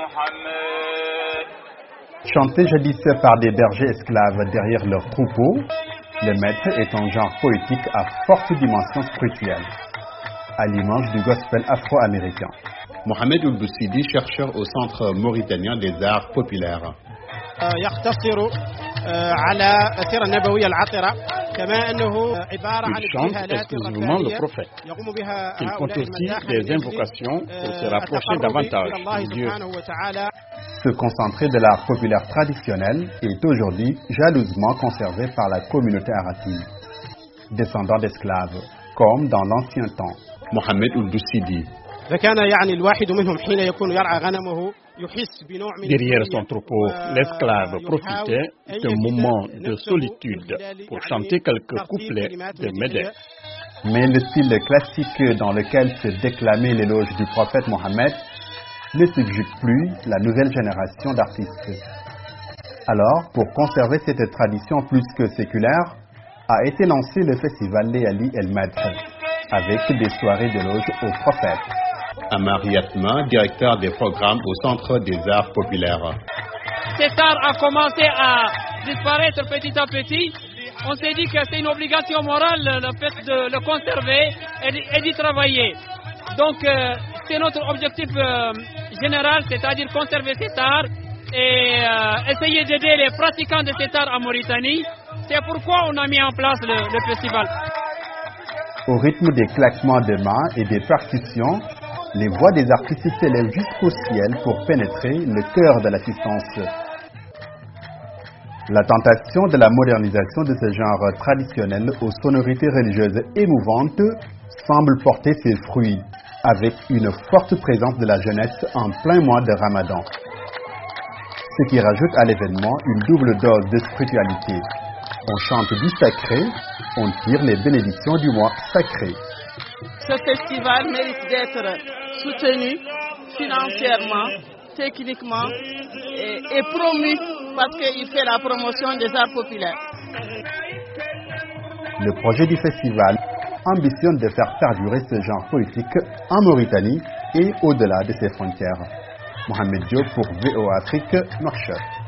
Chanté jadis par des bergers esclaves derrière leurs troupeaux, le medh est un genre poétique à forte dimension spirituelle, à l'image du gospel afro-américain. Mohamed Ould Boussidi, chercheur au Centre mauritanien des arts populaires. Il chante exclusivement le prophète. Il compte aussi des invocations pour se rapprocher davantage de Dieu. Ce concentré de l'art populaire traditionnel est aujourd'hui jalousement conservé par la communauté arakive, descendants d'esclaves, comme dans l'ancien temps. Mohamed Ould Boussidi. Derrière son troupeau, l'esclave profitait d'un moment de solitude pour chanter quelques couplets de medh. Mais le style classique dans lequel se déclamait l'éloge du prophète Mohammed ne subjugue plus la nouvelle génération d'artistes. Alors, pour conserver cette tradition plus que séculaire, a été lancé le festival Léali El Medh, avec des soirées d'éloge au prophète. Amar Yatma, directeur des programmes au Centre des arts populaires. Cet art a commencé à disparaître petit à petit. On s'est dit que c'est une obligation morale le fait de le conserver et d'y travailler. Donc c'est notre objectif général, c'est-à-dire conserver cet art et essayer d'aider les pratiquants de cet art en Mauritanie. C'est pourquoi on a mis en place le festival. Au rythme des claquements de mains et des percussions, les voix des artistes s'élèvent jusqu'au ciel pour pénétrer le cœur de l'assistance. La tentation de la modernisation de ce genre traditionnel aux sonorités religieuses émouvantes semble porter ses fruits, avec une forte présence de la jeunesse en plein mois de Ramadan. Ce qui rajoute à l'événement une double dose de spiritualité. On chante du sacré, on tire les bénédictions du mois sacré. Ce festival mérite d'être soutenu financièrement, techniquement et promu parce qu'il fait la promotion des arts populaires. Le projet du festival ambitionne de faire perdurer ce genre politique en Mauritanie et au-delà de ses frontières. Mohamed Diop pour VOA Afrique, Nouakchott.